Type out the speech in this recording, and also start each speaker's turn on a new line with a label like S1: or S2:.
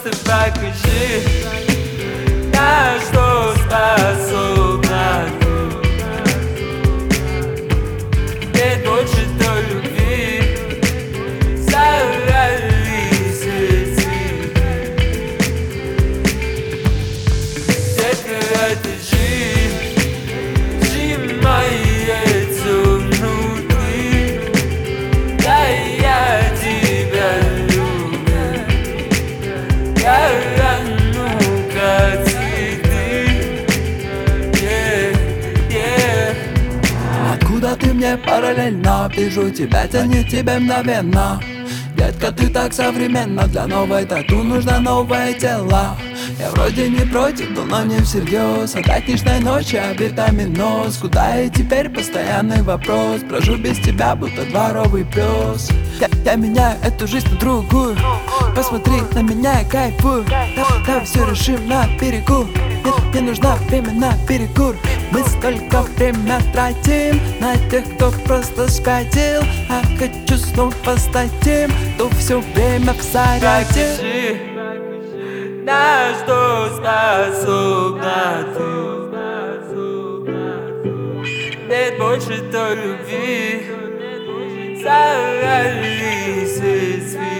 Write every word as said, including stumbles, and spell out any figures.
S1: просто покажи, на что способна ты. Нет больше той любви, сорвались эти. Детка, это жизнь сжимается внутри. Да, я тебя люблю, я рану, как цветы. Yeah, yeah.
S2: Откуда ты мне параллельно? Вижу тебя, тянет тебя мгновенно. Детка, ты так современна. Для новой тату нужно новое тело. Я вроде не против, но не всерьез. От нежной ночи, а витаминоз. Куда я теперь? Постоянный вопрос. Брожу без тебя, будто дворовый пес. Я, я меняю эту жизнь на другую. Посмотри на меня, я кайфую. Да, давай все решим на берегу. Мне, мне нужно время на перекур. Мы столько время тратим на тех, кто просто спятил. А хочу снова стать тем, кто все время в заряде.
S1: Покажи, на что способна ты. Нет больше той любви, сорвались цветы.